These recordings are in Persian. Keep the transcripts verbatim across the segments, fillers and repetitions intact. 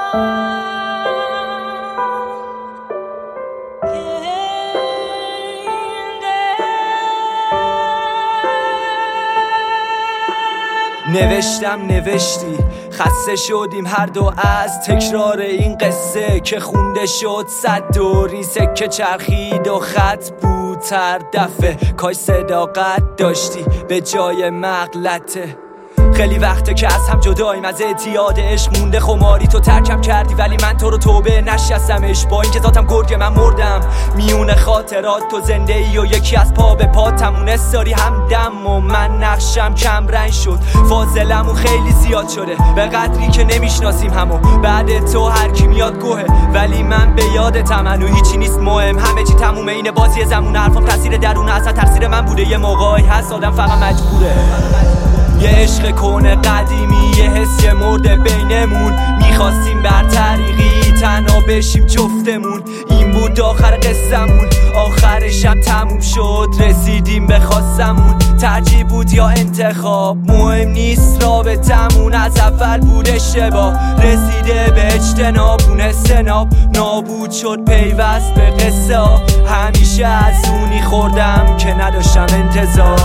نوشتم نوشتی خسته شدیم هر دو از تکرار این قصه که خونده شد صد دور. این سکه چرخید و خط بود هر دفعه، کاش صداقت داشتی به جای مغلطه. خیلی وقته که از هم جداییم، از اعتیاد عشق مونده خماری تو ترکم کردی، ولی من تو رو توبه نشستمش. با اینکه ذاتم گرگه من مردم میون خاطرات تو زنده ای و یکی از پا به پا تمون استاری همدم و من نقشم کم رنگ شد. فاصلمون خیلی زیاد شده به قدری که نمیشناسیم همو. بعد تو هر کی میاد گوه ولی من به یادتم هنو هیچی نیست مهم، همه چی تمومه این بازی زمون. حرفم تاثیر درونه اصلا تقصیر من بوده، یه موقعی هست آدم فقط مجبوره. یه عشق کنه قدیمی، یه حس یه مرده بینمون، میخواستیم بر طریقی تنها بشیم جفتمون. این بود آخر قصمون، آخر شب تموم شد رسیدیم به خواستمون. ترجیح بود یا انتخاب مهم نیست، رابطمون از اول بود اشتباه رسیده به اجتناب. اون استناب نابود شد پیوست به قصه ها، همیشه از اونی خوردم که نداشتم انتظار.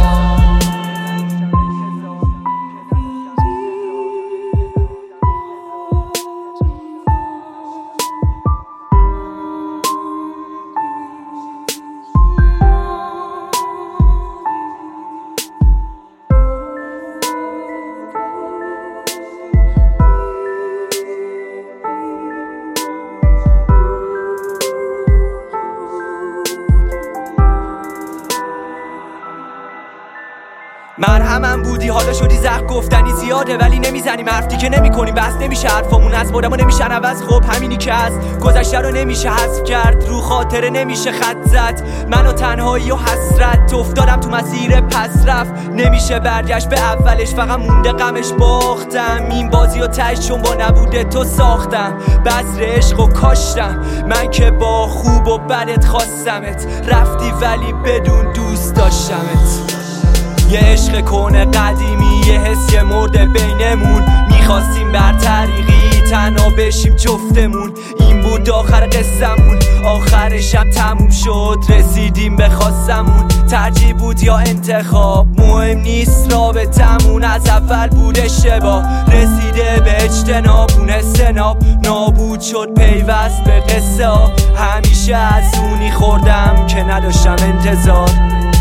مرهمم بودی حالا شدی زخم گفتنی زیاده، ولی نمیزنیم حرفی که نمی کنیم بس نمیشه حرفامون از بادم و نمیشن عوض. خب همینی که از گذشته رو نمیشه حذف کرد، رو خاطره نمیشه خط زد. منو تنهایی و حسرت افتادم تو مسیر پس رفت، نمیشه برگشت به اولش، فقط مونده غمش باختم. این بازی و تهش چون با نبوده تو ساختم، بذر عشق و کاشتم. من که با خوب و بدت خواستمت، رفتی ولی بدون دوست داشتمت. یه عشق کنه قدیمی، یه حس یه مرده بینمون، میخواستیم بر طریقی تنها بشیم جفتمون. این بود آخر قصمون، آخر شب تموم شد رسیدیم به خواستمون. ترجیح بود یا انتخاب مهم نیست، رابطمون از اول بود اشتباه رسیده به اجتناب. اون استناب نابود شد پیوست به قصه ها، همیشه از اونی خوردم که نداشتم انتظار.